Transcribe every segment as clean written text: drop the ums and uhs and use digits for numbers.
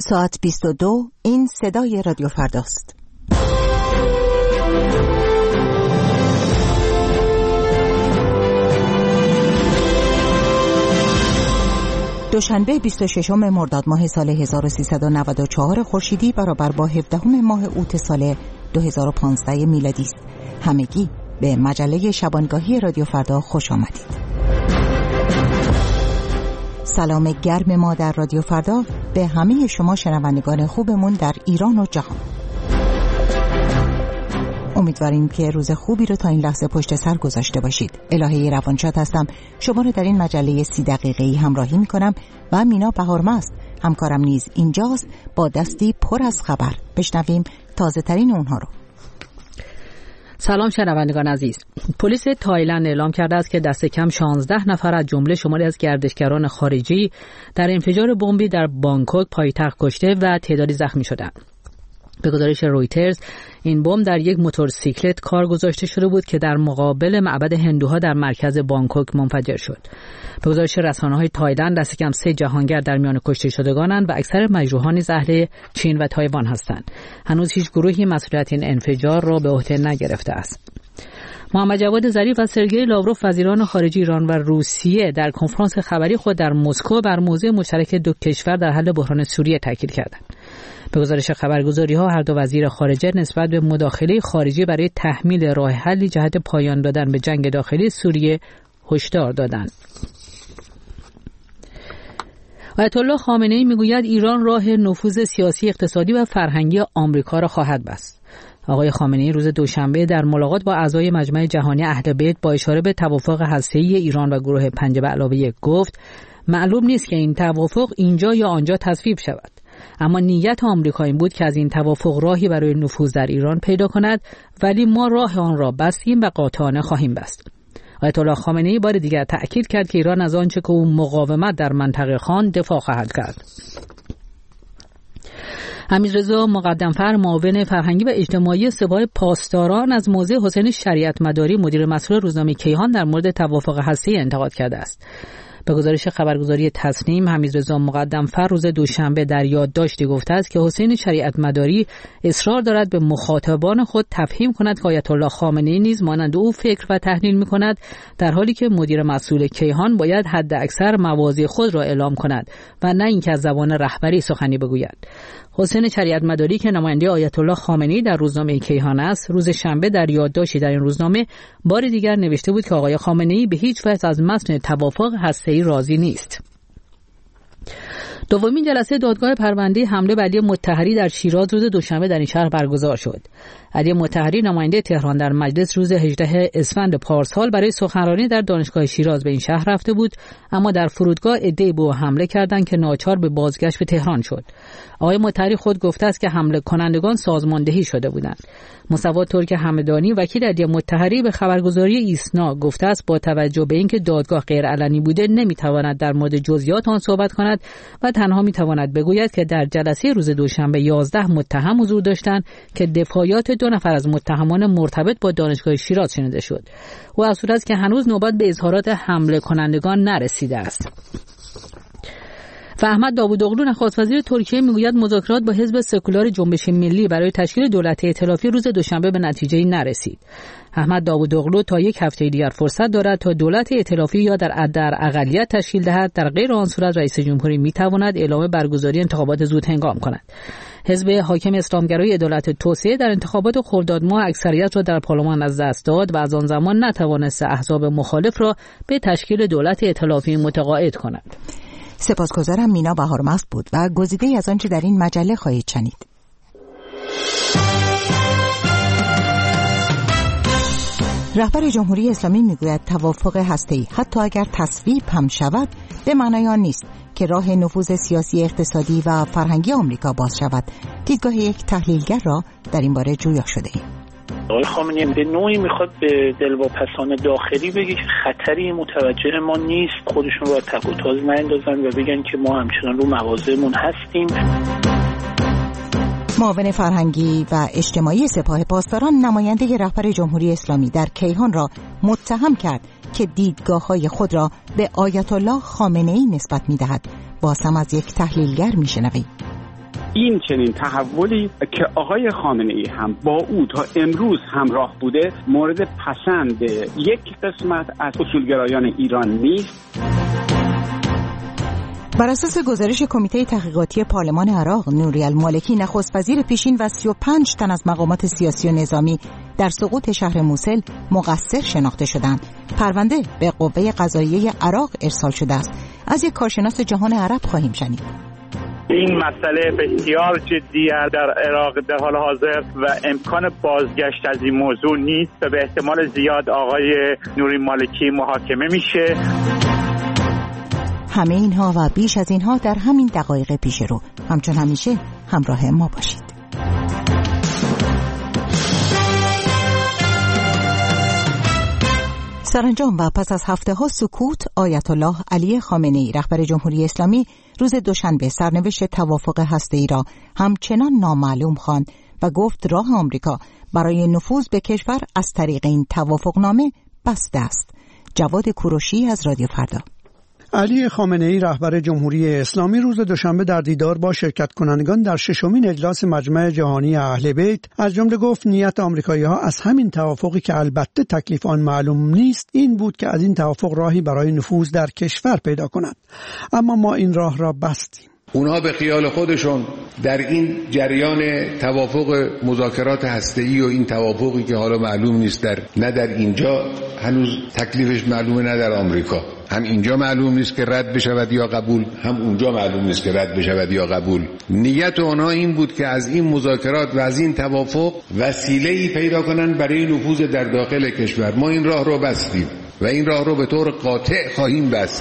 ساعت 22 این صدای رادیو فرداست. دوشنبه 26 مرداد ماه سال 1394 خورشیدی برابر با 17 ماه اوت سال 2015 میلادی است. همگی به مجله شبانگاهی رادیو فردا خوش آمدید. سلام گرم ما در رادیو فردا به همه شما شنوندگان خوبمون در ایران و جهان. امیدواریم که روز خوبی رو تا این لحظه پشت سر گذاشته باشید. الهه روانشاد هستم. شما رو در این مجله 30 دقیقه‌ای همراهی می‌کنم و مینا بهارمست همکارم نیز اینجاست با دستی پر از خبر. بشنویم تازه‌ترین اونها رو. سلام شنوندگان عزیز. پلیس تایلند اعلام کرده است که دست کم 16 نفر از جمله شماری از گردشگران خارجی در انفجار بمبی در بانکوک پایتخت کشته و تعدادی زخمی شدند. به گزارش رویترز این بمب در یک موتورسیکلت کار گذاشته شده بود که در مقابل معبد هندوها در مرکز بانکوک منفجر شد. به گزارش رسانه‌های تایلند دست کم 3 جهانگرد در میان کشته شدگانند و اکثر مجروحان نیز اهل چین و تایوان هستند. هنوز هیچ گروهی مسئولیت این انفجار را به عهده نگرفته است. محمد جواد ظریف و سرگئی لاوروف وزیران خارجه ایران و روسیه در کنفرانس خبری خود در مسکو بر موضوع مشترک دو کشور در حل بحران سوریه تاکید کردند. به گزارش خبرگزاری‌ها هر دو وزیر خارجه نسبت به مداخله خارجی برای تحمیل راه حلی جهت پایان دادن به جنگ داخلی سوریه هشدار دادند. آیت الله خامنه‌ای میگوید ایران راه نفوذ سیاسی، اقتصادی و فرهنگی آمریکا را خواهد بست. آقای خامنه‌ای روز دوشنبه در ملاقات با اعضای مجمع جهانی اهل بیت با اشاره به توافق هسته‌ای ایران و گروه 5+1 گفت معلوم نیست که این توافق اینجا یا آنجا تصویب شود، اما نیت آمریکا این بود که از این توافق راهی برای نفوذ در ایران پیدا کند، ولی ما راه آن را بستیم و قاطعانه خواهیم بست. آیت الله خامنه‌ای بار دیگر تأکید کرد که ایران از آنچه که او مقاومت در منطقه خواند دفاع خواهد کرد. حمیدرضا مقدمفر معاون فرهنگی و اجتماعی سپاه پاسداران از موضع حسین شریعت مداری مدیر مسئول روزنامه کیهان در مورد توافق هسته‌ای انتقاد کرده است. به گزارش خبرگزاری تصنیم حمیدرضا مقدمفر روز دوشنبه در یادداشتی گفته است که حسین شریعت مداری اصرار دارد به مخاطبان خود تفهیم کند که آیت الله خامنه‌ای نیز مانند او فکر و تحلیل می‌کند، در حالی که مدیر مسئول کیهان باید حد اکثر مواضع خود را اعلام کند و نه اینکه از زبان رهبری سخنی بگوید. حسین شریعت مداری که نماینده آیت الله خامنه‌ای در روزنامه کیهان است، روز شنبه در یادداشتی در این روزنامه بار دیگر نوشته بود که آقای خامنه‌ای به هیچ وجه از متن توافق هسته‌ای راضی نیست. دومین جلسه دادگاه پرونده حمله به علی مطهری در شیراز روز دوشنبه در این شهر برگزار شد. علی مطهری نماینده تهران در مجلس روز 18 اسفند پارسال برای سخنرانی در دانشگاه شیراز به این شهر رفته بود، اما در فرودگاه عده‌ای به او حمله کردند که ناچار به بازگشت به تهران شد. آقای مطهری خود گفته است که حمله کنندگان سازماندهی شده بودند. مصطفی ترک همدانی وکیل علی مطهری به خبرگزاری ایسنا گفته است با توجه به اینکه دادگاه غیر علنی بوده نمیتواند در مورد جزئیات آن صحبت کند و تنها میتواند بگوید که در جلسه روز دوشنبه 11 متهم حضور داشتند که دفاعیات 2 نفر از متهمان مرتبط با دانشگاه شیراز شنیده شد. او افزوده است که هنوز نوبت به اظهارات حمله کنندگان نرسیده است. و احمد داوودوغلو نخست وزیر ترکیه میگوید مذاکرات با حزب سکولار جنبش ملی برای تشکیل دولت ائتلافی روز دوشنبه به نتیجه‌ای نرسید. احمد داوودوغلو تا یک هفته دیگر فرصت دارد تا دولت ائتلافی یا در اقلیت تشکیل دهد، در غیر آن صورت رئیس جمهوری میتواند اعلام برگزاری انتخابات زود هنگام کند. حزب حاکم اسلامگرای عدالت توسعه در انتخابات خرداد ماه اکثریت را در پارلمان از دست داد و از آن زمان نتوانست احزاب مخالف را به تشکیل دولت ائتلافی متقاعد کند. سپاسگزارم. مینا بهارمست بود و گزیده‌ای از آنچه در این مجله خواهید شنید. رهبر جمهوری اسلامی میگوید توافق هسته‌ای حتی اگر تصویب هم شود به معنای آن نیست که راه نفوذ سیاسی، اقتصادی و فرهنگی آمریکا باز شود. دیدگاه یک تحلیلگر را در این باره جویا شده ایم. آقای خامنه‌ای به نوعی میخواد به دلواپسان داخلی بگه که خطری متوجه ما نیست، خودشون رو تک و تاز نندازن و بگن که ما همچنان رو مواضعمون هستیم. معاون فرهنگی و اجتماعی سپاه پاسداران نماینده رهبر جمهوری اسلامی در کیهان را متهم کرد که دیدگاه‌های خود را به آیت الله خامنه‌ای نسبت می‌دهد. باز هم از یک تحلیلگر می‌شنویم. این چنین تحولی که آقای خامنه‌ای هم با او تا امروز همراه بوده مورد پسند یک قسمت از اصولگرایان ایران نیست. بر اساس گزارش کمیته تحقیقاتی پارلمان عراق، نوری المالکی نخست وزیر پیشین و 35 تن از مقامات سیاسی و نظامی در سقوط شهر موصل مقصر شناخته شدند. پرونده به قوه قضاییه عراق ارسال شده است. از یک کارشناس جهان عرب خواهیم شنید. این مسئله بسیار جدی در عراق در حال حاضر و امکان بازگشت از این موضوع نیست و به احتمال زیاد آقای نوری مالکی محاکمه میشه. همه اینها و بیش از اینها در همین دقایق پیش رو. همچون همیشه همراه ما باشید. سرانجام و پس از هفته‌ها سکوت، آیت الله علی خامنه‌ای رهبر جمهوری اسلامی روز دوشنبه سرنوشت توافق هسته‌ای را همچنان نامعلوم خواند و گفت راه آمریکا برای نفوذ به کشور از طریق این توافقنامه بسته است. جواد کوروشی از رادیو فردا. علی خامنه‌ای رهبر جمهوری اسلامی روز دوشنبه در دیدار با شرکت کنندگان در ششمین اجلاس مجمع جهانی اهل بیت از جمله گفت نیت آمریکایی‌ها از همین توافقی که البته تکلیف آن معلوم نیست این بود که از این توافق راهی برای نفوذ در کشور پیدا کنند، اما ما این راه را بستیم. اونها به خیال خودشون در این جریان توافق مذاکرات هسته‌ای و این توافقی که حالا معلوم نیست نه در اینجا هنوز تکلیفش معلومه، نه در آمریکا، هم اینجا معلوم نیست که رد بشود یا قبول، هم اونجا معلوم نیست که رد بشود یا قبول. نیت اونها این بود که از این مذاکرات و از این توافق وسیله‌ای پیدا کنن برای نفوذ در داخل کشور. ما این راه رو بستیم و این راه رو به طور قاطع خواهیم بست.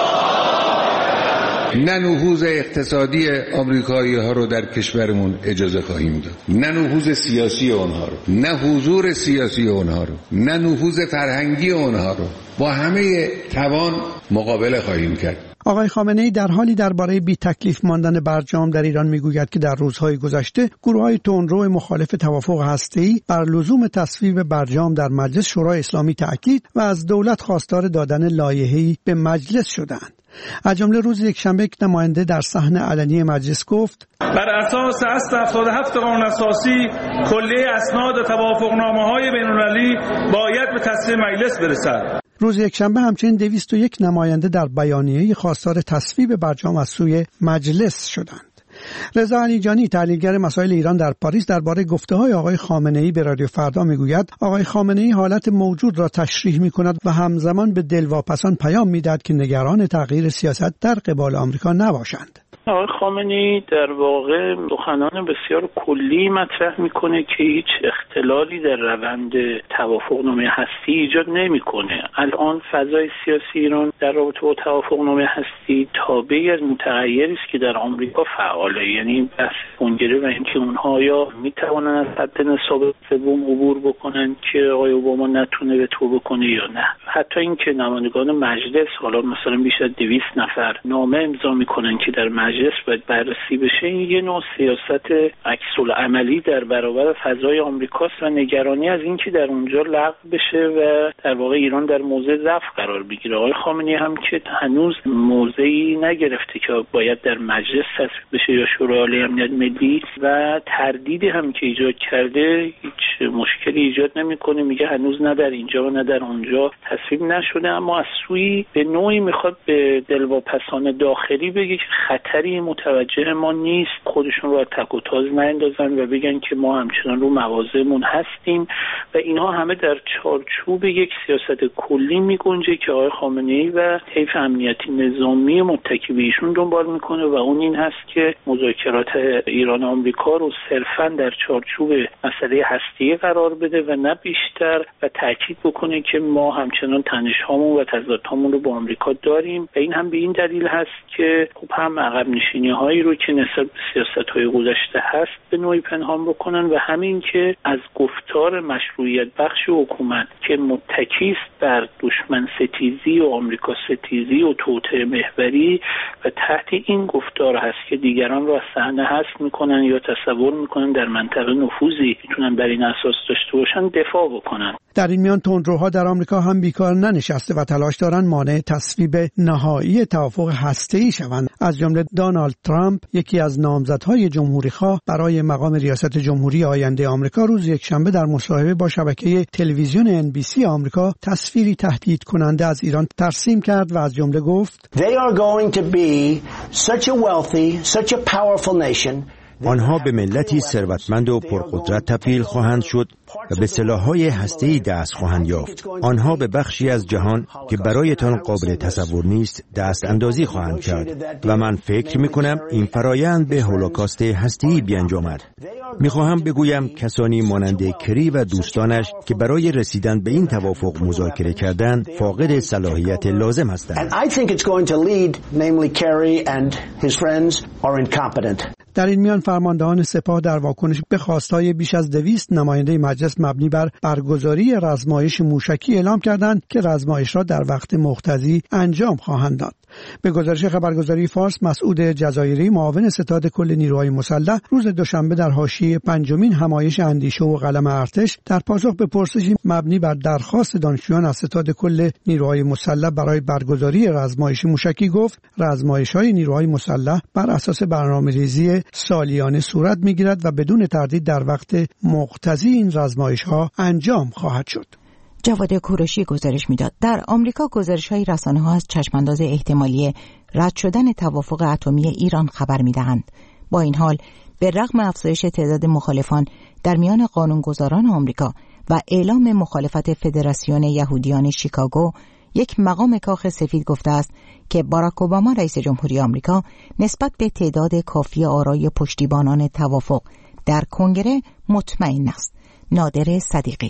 نه نفوذ اقتصادی آمریکایی ها رو در کشورمون اجازه خواهیم داد، نه نفوذ سیاسی اونها رو، نه حضور سیاسی اونها رو، نه نفوذ فرهنگی اونها رو. با همه توان مقابله خواهیم کرد. آقای خامنه‌ای در حالی درباره بی تکلیف ماندن برجام در ایران میگوید که در روزهای گذشته گروه‌های تندرو مخالف توافق هسته‌ای بر لزوم تصویب برجام در مجلس شورای اسلامی تأکید و از دولت خواستار دادن لایحه‌ای به مجلس شدند. از جمله روز یکشنبه یک نماینده در صحن علنی مجلس گفت بر اساس اصل 77 قانون اساسی کلیه اسناد توافقنامه‌های بین‌المللی باید به تصویب مجلس برسد. روز یکشنبه همچنین 201 نماینده در بیانیه‌ای خواستار تصویب برجام از سوی مجلس شدند. رضا علیجانی تحلیلگر مسائل ایران در پاریس درباره گفته‌های آقای خامنه‌ای به رادیو فردا میگوید آقای خامنه‌ای حالت موجود را تشریح می‌کند و همزمان به دلواپسان پیام می‌دهد که نگران تغییر سیاست در قبال آمریکا نباشند. آقای خامنه‌ای در واقع سخنان بسیار کلی مطرح میکنه که هیچ اختلالی در روند توافقنامه هستی ایجاد نمیکنه. الان فضای سیاسی ایران در رابطه با توافقنامه هستی تابعی از متغیری است که در آمریکا فعاله، یعنی بحث کنگره و اینکه اونها یا میتوانن از حد نصاب سوم عبور بکنن که آقای اوباما نتونه وتو بکنه یا نه. حتی اینکه نمایندگان مجلس حالا مثلا بیش از 200 نفر نامه امضا میکنن که در مجلس باید بررسی بشه، این یه نوع سیاست عکس‌العملی در برابر فضای آمریکاست و نگرانی از اینکه در اونجا لغو بشه و در واقع ایران در موضع ضعف قرار بگیره. آقای خامنه‌ای هم که هنوز موضعی نگرفته که باید در مجلس تصویب بشه یا شورای عالی امنیت ملی و تردیدی هم که ایجاد کرده هیچ مشکلی ایجاد نمیکنه، میگه هنوز نه در اینجا و نه در اونجا تصویب نشده، اما از سوی به نوعی میخواد به دلواپسان داخلی بگه که خطری متوجه ما نیست، خودشون رو تک و تاز نندازن و بگن که ما همچنان رو مواضعمون هستیم و اینها همه در چارچوب یک سیاست کلی میگنجه که آقای خامنه‌ای و طیف امنیتی نظامی متکی به ایشون دنبال میکنه و اون این هست که مذاکرات ایران و آمریکا رو صرفاً در چارچوب مسئله هسته‌ای قرار بده و نه بیشتر و تاکید بکنه که ما همچنان تنش‌هامون و تضادهامون رو با آمریکا داریم و این هم به این دلیل هست که خب هم عقب نشینی‌هایی رو که نسبت به سیاست‌های گذشته هست به نوعی پنهان بکنن و همین که از از گفتار مشروعیت بخش حکومت که متکی است بر دشمن ستیزی و آمریکا ستیزی و توطئه محوری و تحت این گفتار هست که دیگران رو از صحنه حذف میکنن یا تصور میکنن در منطقه نفوذی میتونن بر این اساس داشته باشن دفاع بکنن. در این میان تندروها در آمریکا هم بیکار ننشسته و تلاش دارن مانع تصویب نهایی توافق هسته‌ای شوند. از جمله دونالد ترامپ، یکی از نامزدهای جمهوری‌خواه برای مقام ریاست جمهوری آینده آمریکا، روز یکشنبه در مصاحبه با شبکه تلویزیون NBC آمریکا تصویری تهدید کننده از ایران ترسیم کرد و از جمله گفت: They are going to be such a wealthy, such a powerful nation. آنها به ملتی ثروتمند و پرقدرت تبدیل خواهند شد و به سلاح‌های هسته‌ای دست خواهند یافت. آنها به بخشی از جهان که برایتان قابل تصور نیست دست اندازی خواهند کرد و من فکر می‌کنم این فرایند به هولوکاست هسته‌ای بیانجامد. می‌خواهم بگویم کسانی مانند کری و دوستانش که برای رسیدن به این توافق مذاکره کردند فاقد صلاحیت لازم هستند. در این میان فرماندهان سپاه در واکنش به خواستهای بیش از 200 نماینده مجلس مبنی بر برگزاری رزمایش موشکی اعلام کردند که رزمایش را در وقت مقتضی انجام خواهند داد. به گزارش خبرگزاری فارس، مسعود جزایری، معاون ستاد کل نیروهای مسلح، روز دوشنبه در حاشیه پنجمین همایش اندیشه و قلم ارتش در پاسخ به پرسشی مبنی بر درخواست دانشجویان از ستاد کل نیروهای مسلح برای برگزاری رزمایش موشکی گفت: رزمایش‌های نیروهای مسلح بر اساس برنامه‌ریزی سالیانه صورت می‌گیرد و بدون تردید در وقت مقتضی این رزمایش‌ها انجام خواهد شد. جواد کوروشی گزارش میداد. در آمریکا گزارش‌های رسانه‌ها از چشمانداز احتمالی رد شدن توافق اتمی ایران خبر می‌دهند. با این حال به رغم افزایش تعداد مخالفان در میان قانونگذاران آمریکا و اعلام مخالفت فدراسیون یهودیان شیکاگو، یک مقام کاخ سفید گفته است که باراک اوباما رئیس جمهوری آمریکا نسبت به تعداد کافی آرای پشتیبانان توافق در کنگره مطمئن است. نادر صدیقی.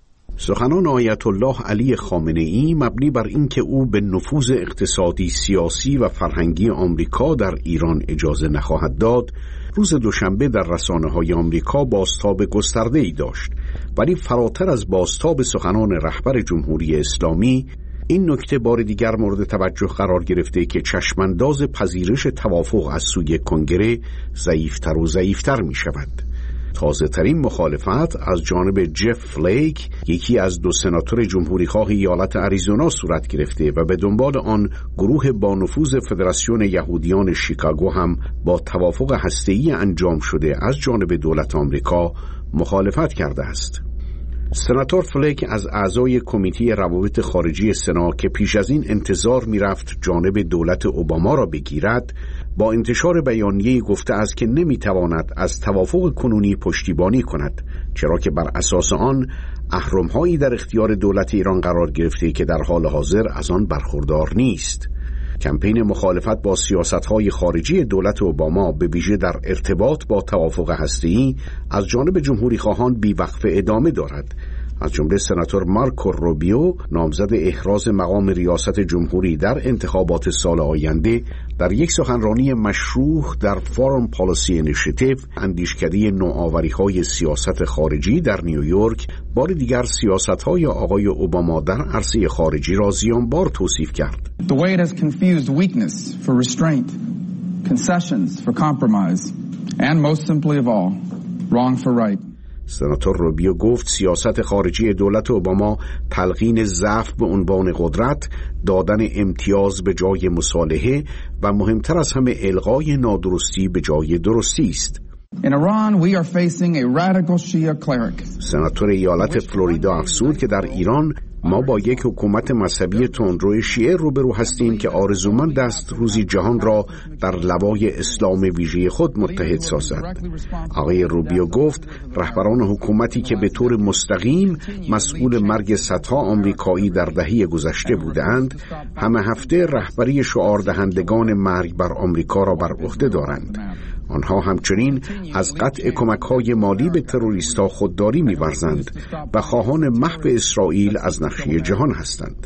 سخنان آیت الله علی خامنه‌ای مبنی بر اینکه او به نفوذ اقتصادی، سیاسی و فرهنگی آمریکا در ایران اجازه نخواهد داد، روز دوشنبه در رسانه‌های آمریکا بازتاب گسترده‌ای داشت. ولی فراتر از بازتاب سخنان رهبر جمهوری اسلامی، این نکته بار دیگر مورد توجه قرار گرفته که چشمانداز پذیرش توافق از سوی کنگره ضعیفتر و ضعیفتر می شود. تازه ترین مخالفت از جانب جف فلیک، یکی از دو سناتور جمهوریخواه ایالت آریزونا صورت گرفته و به دنبال آن گروه با نفوذ فدراسیون یهودیان شیکاگو هم با توافق هسته‌ای انجام شده از جانب دولت آمریکا مخالفت کرده است. سناتور فلیک از اعضای کمیته روابط خارجی سنا که پیش از این انتظار می‌رفت جانب دولت اوباما را بگیرد، با انتشار بیانیه‌ای گفته است که نمی‌تواند از توافق کنونی پشتیبانی کند، چرا که بر اساس آن اهرم‌هایی در اختیار دولت ایران قرار گرفته که در حال حاضر از آن برخوردار نیست. کمپین مخالفت با سیاست‌های خارجی دولت اوباما به ویژه در ارتباط با توافق هسته‌ای از جانب جمهوری‌خواهان بی‌وقفه ادامه دارد. از جمله سناتور مارکو روبیو، نامزد احراز مقام ریاست جمهوری در انتخابات سال آینده، در یک سخنرانی مشروح در فورم پالیسی اینیشیتیو، اندیشکده نوآوری‌های سیاست خارجی در نیویورک، بار دیگر سیاست‌های آقای اوباما در عرصه خارجی را زیانبار توصیف کرد. The way it has confused weakness for restraint, concessions for compromise, and most simply of all, wrong for right. سناتور روبیو گفت سیاست خارجی دولت اوباما تلقین ضعف به عنوان قدرت، دادن امتیاز به جای مصالحه و مهمتر از همه الغای نادرستی به جای درستی است. In Iran we are facing a radical Shia cleric. سناتور ایالت فلوریدا افزود که در ایران ما با یک حکومت مذهبی تندرو شیعه روبرو هستیم که آرزومند است روزی جهان را در لوای اسلام ویژه خود متحد سازد. آقای روبیو گفت رهبران حکومتی که به طور مستقیم مسئول مرگ صدها آمریکایی در دهه گذشته بودند، همه هفته رهبری شعار دهندگان مرگ بر آمریکا را بر عهده دارند. آنها همچنین از قطع کمک‌های مالی به تروریست‌ها خودداری می‌ورزند و خواهان محو اسرائیل از نقشه جهان هستند.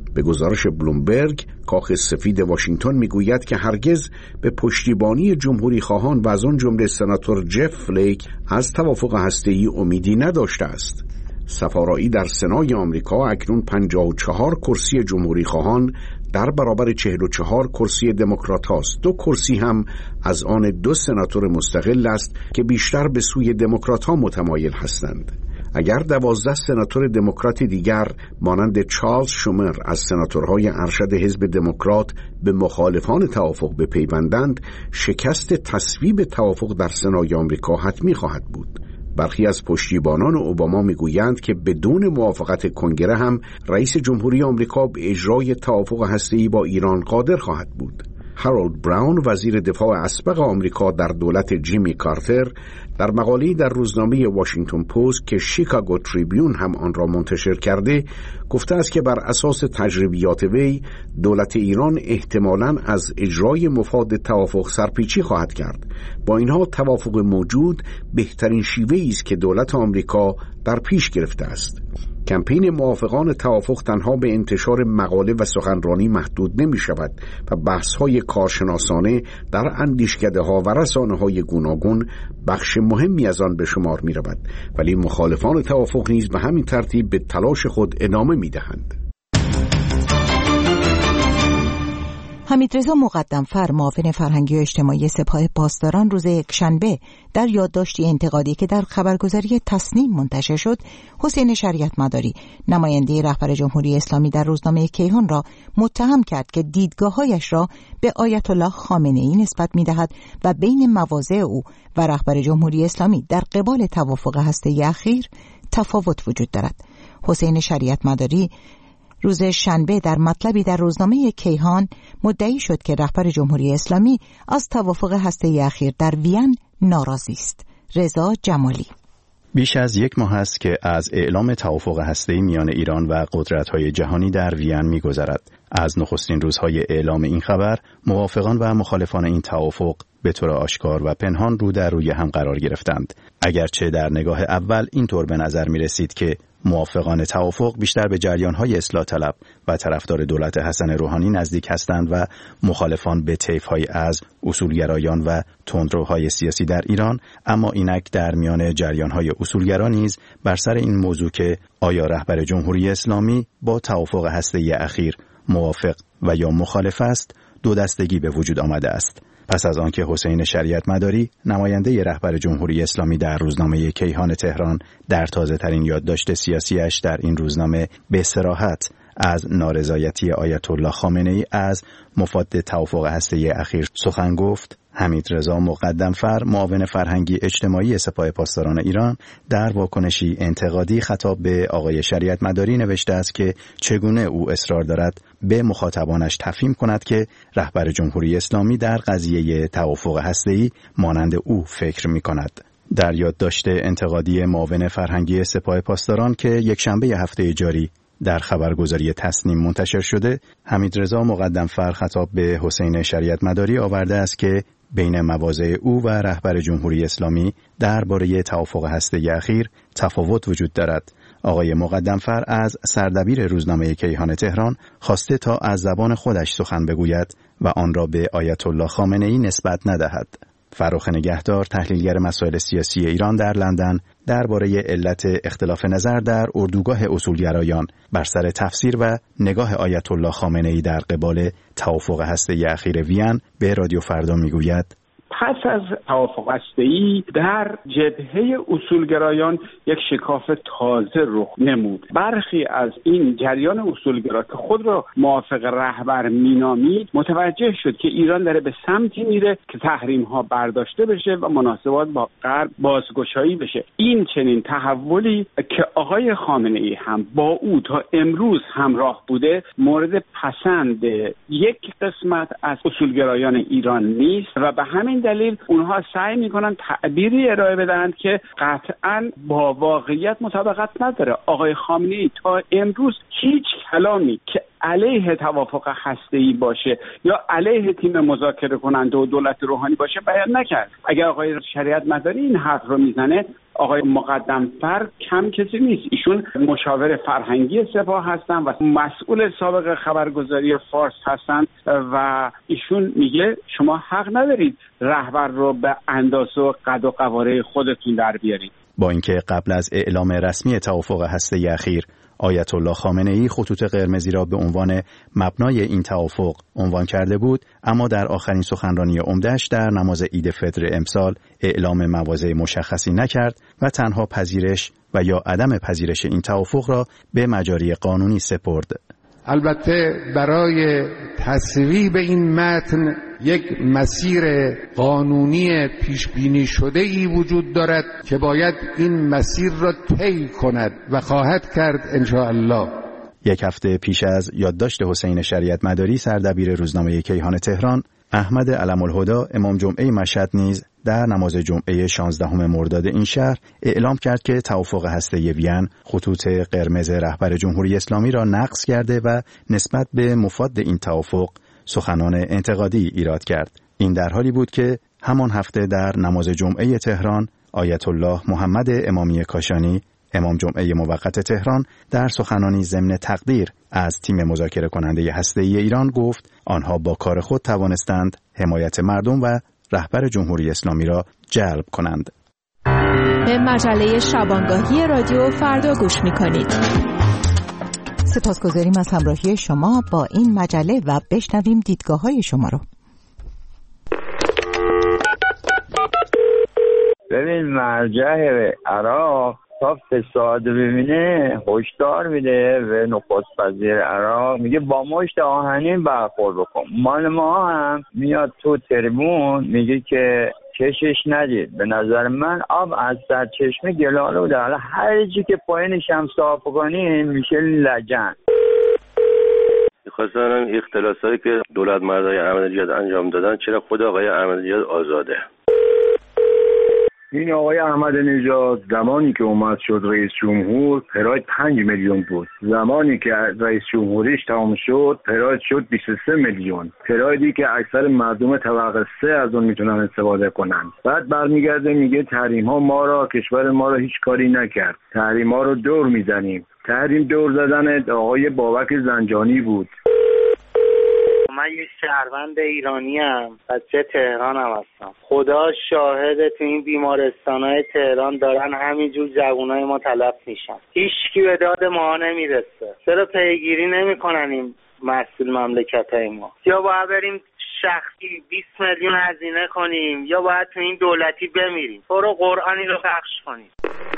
به گزارش بلومبرگ، کاخ سفید واشنگتن میگوید که هرگز به پشتیبانی جمهوری خواهان و از آن جمله سناتور جف فلیک از توافق هسته‌ای امیدی نداشته است. سفارایی در سنای آمریکا اکنون 54 کرسی جمهوری خواهان در برابر 44 کرسی دموکرات هاست. 2 کرسی هم از آن 2 سناتور مستقل است که بیشتر به سوی دموکرات ها متمایل هستند. اگر 12 سناتور دموکرات دیگر مانند چارلز شومر از سناتورهای ارشد حزب دموکرات به مخالفان توافق بپیوندند، شکست تصویب توافق در سنای آمریکا حتمی خواهد بود. برخی از پشتیبانان اوباما میگویند که بدون موافقت کنگره هم رئیس جمهوری آمریکا به اجرای توافق هسته‌ای با ایران قادر خواهد بود. هارولد براون، وزیر دفاع اسبق آمریکا در دولت جیمی کارتر، در مقاله‌ای در روزنامه واشنگتن پست که شیکاگو تریبیون هم آن را منتشر کرده، گفته است که بر اساس تجربیات وی دولت ایران احتمالاً از اجرای مفاد توافق سرپیچی خواهد کرد. با اینها توافق موجود بهترین شیوه‌ای است که دولت آمریکا در پیش گرفته است. کمپین موافقان توافق تنها به انتشار مقاله و سخنرانی محدود نمی شود و بحث‌های کارشناسانه در اندیشکده‌ها و رسانه‌های گوناگون بخش مهمی از آن به شمار می رود، ولی مخالفان توافق نیز به همین ترتیب به تلاش خود ادامه می دهند. حمیدرضا مقدم‌فر، معاون فرهنگی و اجتماعی سپاه پاسداران، روز یکشنبه در یادداشتی انتقادی که در خبرگزاری تصنیم منتشر شد، حسین شریعت مداری، نماینده رهبر جمهوری اسلامی در روزنامه کیهان را متهم کرد که دیدگاه‌هایش را به آیت الله خامنه‌ای نسبت می‌دهد و بین مواضع او و رهبر جمهوری اسلامی در قبال توافق هسته‌ای اخیر تفاوت وجود دارد. حسین شریعت مداری روز شنبه در مطلبی در روزنامه کیهان مدعی شد که رهبر جمهوری اسلامی از توافق هسته‌ای اخیر در وین ناراضی است. رضا جمالی: بیش از 1 ماه است که از اعلام توافق هسته‌ای میان ایران و قدرت‌های جهانی در وین می‌گذرد. از نخستین روزهای اعلام این خبر، موافقان و مخالفان این توافق به طور آشکار و پنهان رو در روی هم قرار گرفتند. اگرچه در نگاه اول اینطور به نظر می‌رسید که موافقان توافق بیشتر به جریان‌های اصلاح طلب و طرفدار دولت حسن روحانی نزدیک هستند و مخالفان به طیف‌های از اصولگرایان و تندروهای سیاسی در ایران، اما اینک در میان جریان‌های اصولگرا نیز بر سر این موضوع که آیا رهبر جمهوری اسلامی با توافق هسته‌ای اخیر موافق و یا مخالف است، دو دستگی به وجود آمده است. پس از آنکه حسین شریعت مداری، نماینده رهبر جمهوری اسلامی در روزنامه کیهان تهران، در تازه‌ترین یادداشت سیاسیش در این روزنامه به صراحت از نارضایتی آیت الله خامنه‌ای از مفاد توافق هسته‌ای اخیر سخن گفت، حمیدرضا مقدم‌فر، معاون فرهنگی اجتماعی سپاه پاسداران ایران، در واکنشی انتقادی خطاب به آقای شریعت مداری نوشته است که چگونه او اصرار دارد به مخاطبانش تفهیم کند که رهبر جمهوری اسلامی در قضیه توافق هسته‌ای مانند او فکر می‌کند. در یادداشت انتقادی معاون فرهنگی سپاه پاسداران که یکشنبه هفته جاری در خبرگزاری تصنیم منتشر شده، حمیدرضا مقدم‌فر خطاب به حسین شریعت مداری آورده است که بین مواضع او و رهبر جمهوری اسلامی درباره توافق هسته‌ای اخیر تفاوت وجود دارد. آقای مقدم‌فر از سردبیر روزنامه کیهان تهران خواسته تا از زبان خودش سخن بگوید و آن را به آیت الله خامنه‌ای نسبت ندهد. فرخ نگهدار، تحلیلگر مسائل سیاسی ایران در لندن، درباره علت اختلاف نظر در اردوگاه اصولگرایان بر سر تفسیر و نگاه آیت الله خامنه‌ای در قبال توافق هسته‌ای اخیر وین به رادیو فردا میگوید: پس از توافق هسته‌ای در جبهه اصولگرایان یک شکاف تازه رخ نمود. برخی از این جریان اصولگرا که خود را موافق رهبر مینامید متوجه شد که ایران داره به سمتی میره که تحریم‌ها برداشته بشه و مناسبات با غرب بازگشایی بشه. این چنین تحولی که آقای خامنه‌ای هم با او تا امروز همراه بوده مورد پسند یک قسمت از اصولگرایان ایران نیست و به همین دلیل اونها سعی میکنن تعبیری ارائه بدهند که قطعاً با واقعیت مطابقت نداره. آقای خامنه‌ای تا امروز هیچ کلامی که علیه توافق هسته‌ای باشه یا علیه تیم مذاکره کننده و دولت روحانی باشه بیان نکرد. اگر آقای شریعت مداری این حرف رو میزنه، آقای مقدم‌فر کم کسی نیست. ایشون مشاور فرهنگی سپاه هستن و مسئول سابق خبرگزاری فارس هستن و ایشون میگه شما حق ندارید رهبر رو به اندازه و قد و قواره خودتون در بیارید. با اینکه قبل از اعلام رسمی توافق هسته‌ای اخیر آیت الله خامنه‌ای خطوط قرمزی را به عنوان مبنای این توافق عنوان کرده بود، اما در آخرین سخنرانی عمده‌اش در نماز عید فطر امسال اعلام مواضع مشخصی نکرد و تنها پذیرش و یا عدم پذیرش این توافق را به مجاری قانونی سپرد. البته برای تصویب این متن یک مسیر قانونی پیش بینی شده ای وجود دارد که باید این مسیر را طی کند و خواهد کرد ان شاء الله. یک هفته پیش از یادداشت حسین شریعت مداری سردبیر روزنامه کیهان تهران، احمد علم‌الهدی امام جمعه مشهد نیز در نماز جمعه 16 مرداد این شهر اعلام کرد که توافق هسته‌ای وین خطوط قرمز رهبر جمهوری اسلامی را نقض کرده و نسبت به مفاد این توافق سخنان انتقادی ایراد کرد. این در حالی بود که همان هفته در نماز جمعه تهران آیت الله محمد امامی کاشانی امام جمعه موقت تهران در سخنانی ضمن تقدیر از تیم مذاکره کننده هسته‌ای ایران گفت آنها با کار خود توانستند حمایت مردم و رهبر جمهوری اسلامی را جلب کنند. به مجله شبانگاهی رادیو فردا گوش می‌کنید. سپاسگزاریم از همراهی شما با این مجله و بشنویم دیدگاه‌های شما رو. ببین مرجع عراق تا فساد ببینه هشدار میده به نخست وزیر عراق، میگه با مشت آهنین برخورد بکن. مال ما هم میاد تو تریبون میگه که کشش ندید. به نظر من آب از سرچشمه گلاله بوده، حالا هر چی که پایینش هم صاف کنیم میشه لجن. میخواستم اختلاسایی که دولت مردای احمدی‌نژاد انجام دادن چرا خود آقای احمدی‌نژاد آزاده؟ این آقای احمدی‌نژاد زمانی که اومد شد رئیس جمهور پراید 5 میلیون بود، زمانی که رئیس جمهوریش تمام شد پراید شد 23 میلیون، پرایدی که اکثر مردم طبقه 3 از اون میتونن استفاده کنن. بعد برمیگرده میگه تحریم ها ما را، کشور ما را هیچ کاری نکرد، تحریم ها رو دور میزنیم. تحریم دور زدن آقای بابک زنجانی بود. من یه شهروند ایرانیم، بچه تهران هم هستم. خدا شاهده تو این بیمارستان‌های تهران دارن همینجور جوانای ما تلف میشن، هیچکی به داد ما نمیرسه. چرا پیگیری نمی‌کنن این مسئول مملکت‌های ما؟ یا باید بریم شخصی 20 میلیون هزینه کنیم یا باید تو این دولتی بمیریم. برو قرآنی رو پخش کنیم.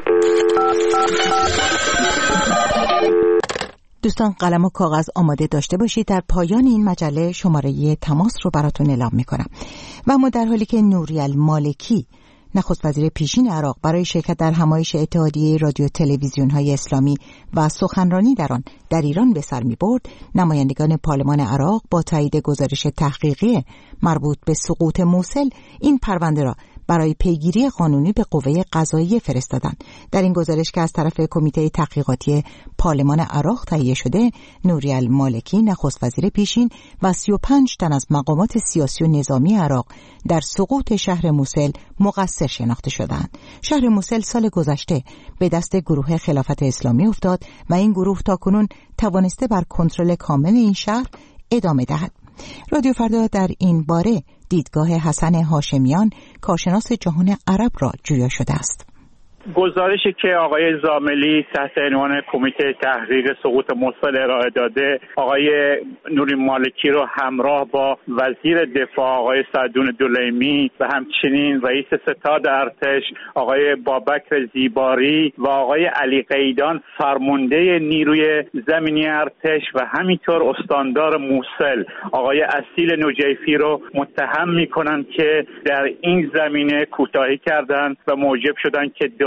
دوستان قلم و کاغذ آماده داشته باشید. در پایان این مجله شماره تماس رو براتون اعلام میکنم. و اما در حالی که نوری المالکی نخست وزیر پیشین عراق برای شرکت در همایش اتحادیه رادیو تلویزیون های اسلامی و سخنرانی در آن در ایران به سر می برد، نمایندگان پارلمان عراق با تایید گزارش تحقیقی مربوط به سقوط موصل این پرونده را برای پیگیری قانونی به قوه قضاییه فرستادند. در این گزارش که از طرف کمیته تحقیقاتی پارلمان عراق تهیه شده، نوری المالکی نخست وزیر پیشین و 35 تن از مقامات سیاسی و نظامی عراق در سقوط شهر موصل مقصر شناخته شدند. شهر موصل سال گذشته به دست گروه خلافت اسلامی افتاد و این گروه تاکنون توانسته بر کنترل کامل این شهر ادامه دهد. رادیو فردا در این باره دیدگاه حسن هاشمیان، کارشناس جهان عرب را جویا شده است. گزارشی که آقای زاملی تحت عنوان کمیته تحقیق سقوط موصل ارائه داده، آقای نوری مالکی رو همراه با وزیر دفاع آقای سعدون دولیمی و همچنین رئیس ستاد ارتش آقای بابکر زیباری و آقای علی قیدان فرمانده نیروی زمینی ارتش و همینطور استاندار موصل آقای اصیل نجیفی رو متهم میکنن که در این زمینه کوتاهی کردند و موجب شدن که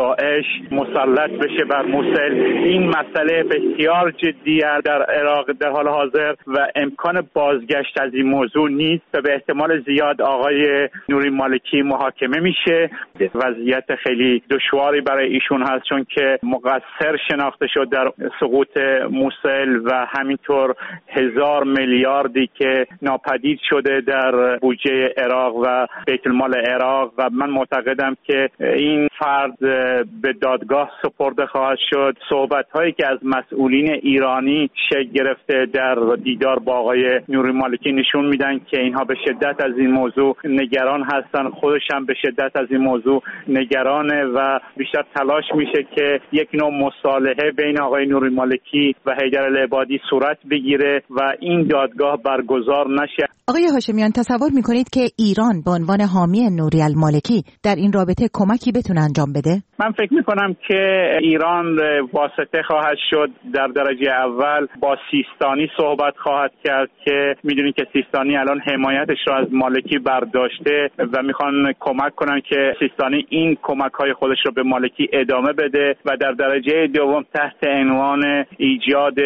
داعش مسلط بشه بر موسل. این مسئله بسیار جدی در عراق در حال حاضر و امکان بازگشت از این موضوع نیست و به احتمال زیاد آقای نوری مالکی محاکمه میشه. وضعیت خیلی دشواری برای ایشون هست چون که مقصر شناخته شد در سقوط موسل و همینطور 1000 میلیاردی که ناپدید شده در بودجه عراق و بیت المال عراق و من معتقدم که این فرد به دادگاه سپرده خواهد شد. صحبت هایی که از مسئولین ایرانی شکل گرفته در دیدار با آقای نوری مالکی نشون میدن که اینها به شدت از این موضوع نگران هستن، خودش هم به شدت از این موضوع نگرانه و بیشتر تلاش میشه که یک نوع مصالحه بین آقای نوری مالکی و حیدر العبادی صورت بگیره و این دادگاه برگزار نشه. آقای هاشمیان، تصور میکنید که ایران به عنوان حامی نوری المالکی در این رابطه کمکی بتونه انجام بده؟ من فکر میکنم که ایران واسطه خواهد شد. در درجه اول با سیستانی صحبت خواهد کرد که میدونید که سیستانی الان حمایتش را از مالکی برداشته و میخوان کمک کنن که سیستانی این کمک های خودش رو به مالکی ادامه بده و در درجه دوم تحت عنوان ایجاد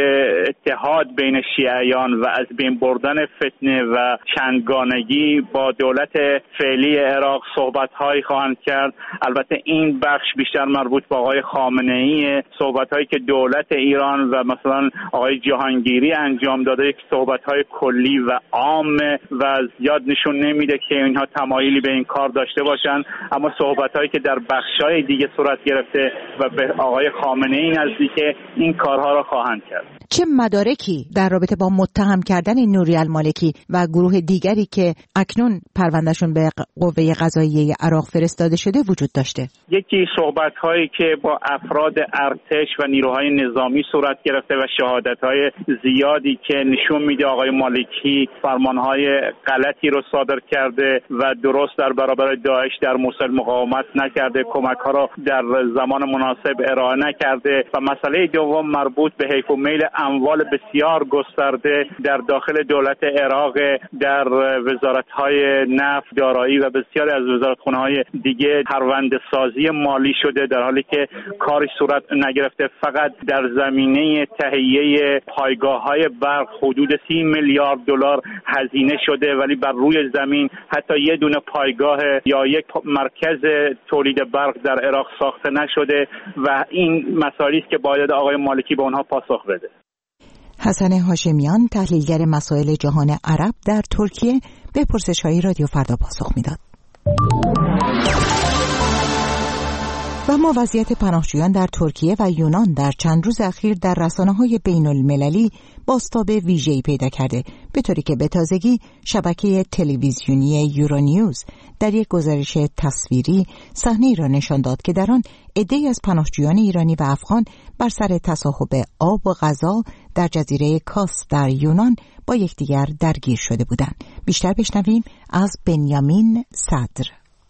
اتحاد بین شیعیان و از بین بردن فتنه و چندگانگی با دولت فعلی عراق صحبت هایی خواهند کرد. البته این بخش بیشتر مربوط به آقای خامنه‌ای، صحبت هایی که دولت ایران و مثلا آقای جهانگیری انجام داده یک صحبت های کلی و عام و زیاد نشون نمیده که اینها تمایلی به این کار داشته باشند، اما صحبت هایی که در بخش های دیگه صورت گرفته و به آقای خامنه‌ای نزدیک این کارها را خواهند کرد. چه مدارکی در رابطه با متهم کردن نوری المالکی و گروه دیگری که اکنون پروندهشون به قوه قضاییه عراق فرستاده شده وجود داشته؟ یکی صحبت‌هایی که با افراد ارتش و نیروهای نظامی صورت گرفته و شهادت‌های زیادی که نشون میده آقای مالکی فرمان‌های غلطی رو صادر کرده و درست در برابر داعش در موسل مقاومت نکرده، کمک‌ها رو در زمان مناسب ارائه نکرده. و مسئله دوم مربوط به حیف و میل اموال بسیار گسترده در داخل دولت عراق، در وزارت‌های نفت، دارایی و بسیاری از وزارتخانه‌های دیگه پرونده سازی مالی شده در حالی که کاری صورت نگرفته. فقط در زمینه تهیه پایگاه‌های برق حدود 30 میلیارد دلار هزینه شده ولی بر روی زمین حتی یه دونه پایگاه یا یک مرکز تولید برق در عراق ساخته نشده و این مسائلی است که باید آقای مالکی به اونها پاسخ بده. حسن هاشمیان، تحلیلگر مسائل جهان عرب در ترکیه، به پرسش‌های رادیو فردا پاسخ میداد. و ما وضعیت پناهجویان در ترکیه و یونان در چند روز اخیر در رسانه‌های بین‌المللی بازتاب ویژه‌ای پیدا کرده، به طوری که به تازگی شبکه تلویزیونی یورونیوز در یک گزارش تصویری صحنه‌ای را نشان داد که در آن عده‌ای از پناهجویان ایرانی و افغان بر سر تصاحب آب و غذا در جزیره کاس در یونان با یکدیگر درگیر شده بودند. بیشتر بشنویم از بنیامین صدر.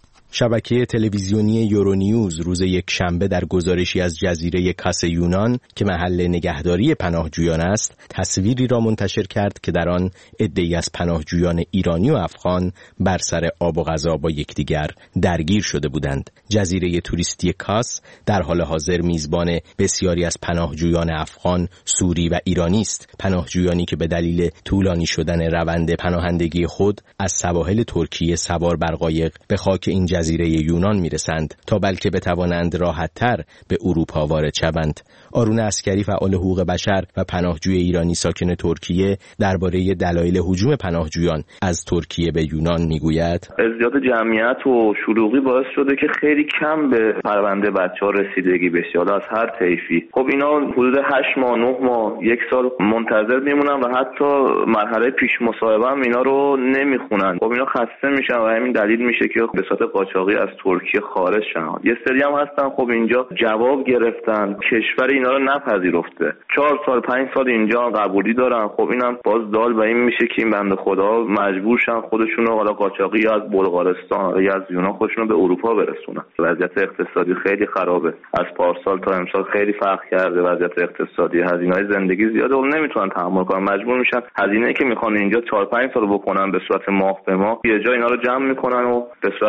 شبکه تلویزیونی یورونیوز روز یکشنبه در گزارشی از جزیره کاس یونان که محل نگهداری پناهجویان است، تصویری را منتشر کرد که در آن عده‌ای از پناهجویان ایرانی و افغان بر سر آب و غذا با یکدیگر درگیر شده بودند. جزیره توریستی کاس در حال حاضر میزبان بسیاری از پناهجویان افغان، سوری و ایرانی است. پناهجویانی که به دلیل طولانی شدن روند پناهندگی خود از سواحل ترکیه سوار بر قایق به خاک این جزیره یونان میرسند تا بلکه بتوانند راحت‌تر به اروپا وارد شوند. آرون عسکری، فعال حقوق بشر و پناهجوی ایرانی ساکن ترکیه، درباره دلایل هجوم پناهجویان از ترکیه به یونان میگوید: ازدیاد جمعیت و شلوغی باعث شده که خیلی کم به پرونده بچه‌ها رسیدگی بشه، حالا از هر طیفی. خب اینا حدود 8 ماه 9 ماه 1 سال منتظر میمونن و حتی مرحله پیش مصاحبه هم اینا رو نمیخونن. خب اینا خسته میشن و همین دلیل میشه که به صورت قاچاقی از ترکیه خارج شدن. یه سری هم هستن خب اینجا جواب گرفتن، کشور اینا رو نپذیرفته، 4 سال 5 سال اینجا قبولی دارن. خب اینم باز دال به این میشه که این بنده خدا مجبور شن خودشون رو حالا قاچاقی یا از بلغارستان یا از یونان خودشون رو به اروپا برسونن. وضعیت اقتصادی خیلی خرابه، از پارسال تا امسال خیلی فرق کرده وضعیت اقتصادی، هزینه‌های زندگی زیاده و نمیتونن تحمل کنن، مجبور میشن هزینه‌ای که میخوان اینجا 4 5 سال بکنن به صورت ماه به ماه یه جا اینا رو جمع میکنن و به صورت قاچاقی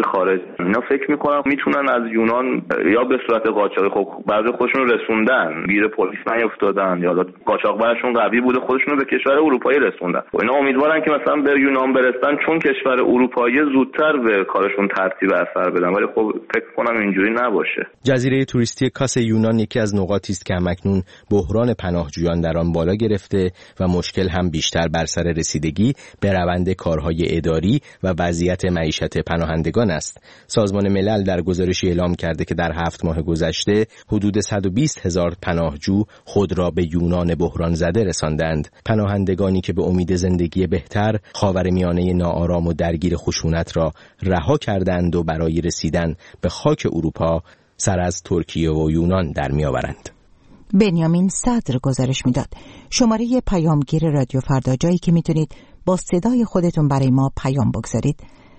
قاچاقی خارج. اینا فکر میکنم میتونن از یونان یا به صورت قاچاقی، خب بعضی خودشون رسوندن، گیر پلیس نیافتادن یا قاچاق برشون قوی بوده خودشون به کشور اروپایی رسوندن. اینا امیدوارن که مثلا به یونان برسن چون کشور اروپایی زودتر به کارشون ترتیب اثر بدن، ولی خب فکر کنم اینجوری نباشه. جزیره توریستی کاس یونان یکی از نقاطی است که همکنون بحران پناهجویان در آن بالا گرفته و مشکل هم بیشتر بر سر رسیدگی به روند کارهای اداری و وضعیت معیشت پناهندگان است. سازمان ملل در گزارشی اعلام کرده که در 7 ماه گذشته حدود 120,000 پناهجو خود را به یونان بحران زده رساندند. پناهندگانی که به امید زندگی بهتر خاورمیانه ناآرام و درگیر خشونت را رها کردند و برای رسیدن به خاک اروپا سر از ترکیه و یونان در می‌آورند. بنیامین صدر گزارش میداد. شماره پیامگیر رادیو فردا، جایی که میتونید با صدای خودتون برای ما پیام بگذارید،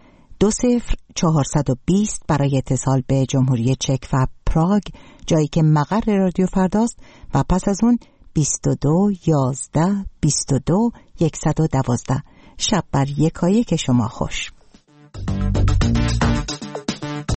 20420 برای اتصال به جمهوری چک و پراگ، جایی که مقر رادیو فرداست، و پس از اون 22 11 22 112. شب بر یکایک شما خوش.